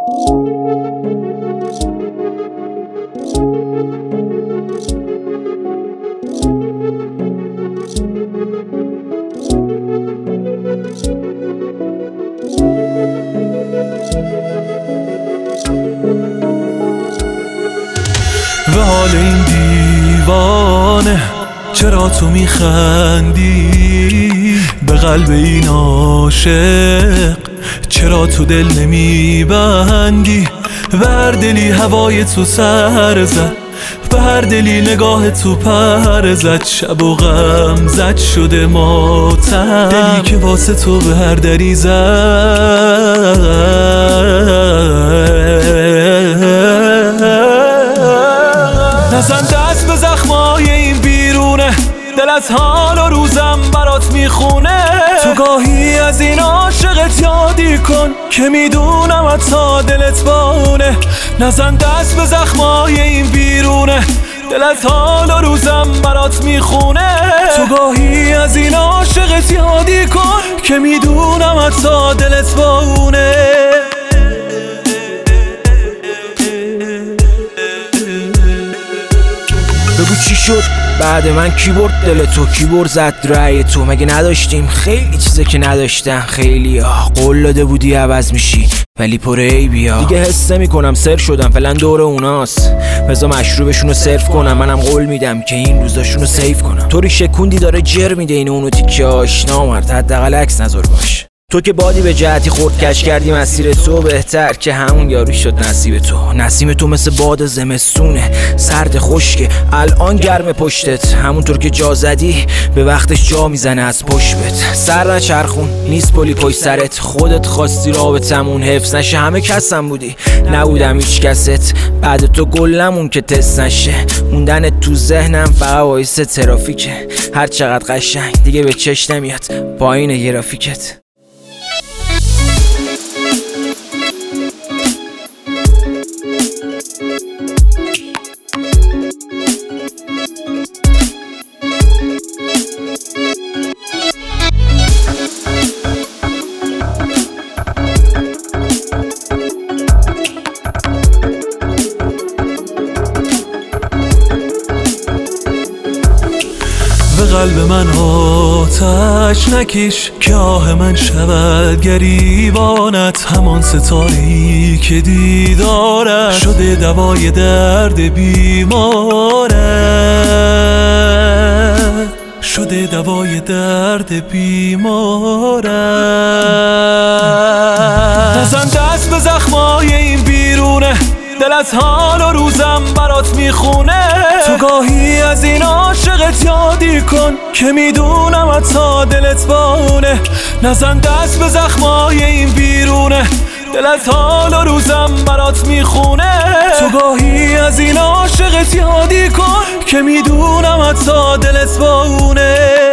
به حال این دیوانه چرا تو میخندی؟ به قلب این عاشق چرا تو دل نمیبندی؟ به هر دلی هوای تو سر زد، به هر دلی نگاه تو پر زد. شب و غم زد شده ماتم، دلی که واسه تو به هر دری نزن دست به زخمای این بیرونه، دل از حال و روزم برات میخونه. تو گاهی از این عاشقت یادی کن که میدونم حتی دلت بونه. نزن دست به زخمای این بیرونه، دل از حال و روزم برات میخونه. تو گاهی از این عاشقت یادی کن که میدونم حتی دلت بونه. بگو چی شد بعد من؟ کی برد دل تو؟ کی برد زد رأی تو؟ مگه نداشتیم خیلی چیزه که نداشتن خیلی قول داده بودی عوض میشی ولی پر عیبیا. دیگه حس نمی‌کنم سر شدم فعلا دور اوناست، بذار مشروبشونو سرو کنم. منم قول میدم که این روزاشونو سیف کنم. طوری شکوندی داره جر میده این اونو تیکه آشنا مرد، حداقل عکس نذار باش. تو که بادی به جهتی خورد کش کردی مسیر تو، بهتر که همون یارو شد نصیب تو. نسیم تو مثل باد زمستونه، سرد خشکه الان گرم پشتت. همونطور که جا زدی به وقتش جا میزنه از پشتت. سر نچرخون نیست پلی پشت سرت، خودت خواستی رابطمون حفظ نشه. همه کسم بودی نبودم هیچ کست، بعد تو گلمون که تست نشه. موندنت تو ذهنم فقط باعث ترافیکه، هر چقدر قشنگ دیگه به چش نمیاد پایین گرافیکت. به قلب من آتش نکش که آه من شود گریبانت. همان ستاره‌ای که دیدارت شده دوای درد بیمارت، شده دوای درد بیمارت. نزن دست به زخمای این بیرونه، دل از حال و روزم برات میخونه. تو گاهی از این عاشقت یادی کن که میدونم حتی دلت بونه. نزن دست به زخمای این بیرونه، دل از حال و روزم برات میخونه. تو گاهی از این عاشقت یادی کن که میدونم حتی دلت بونه.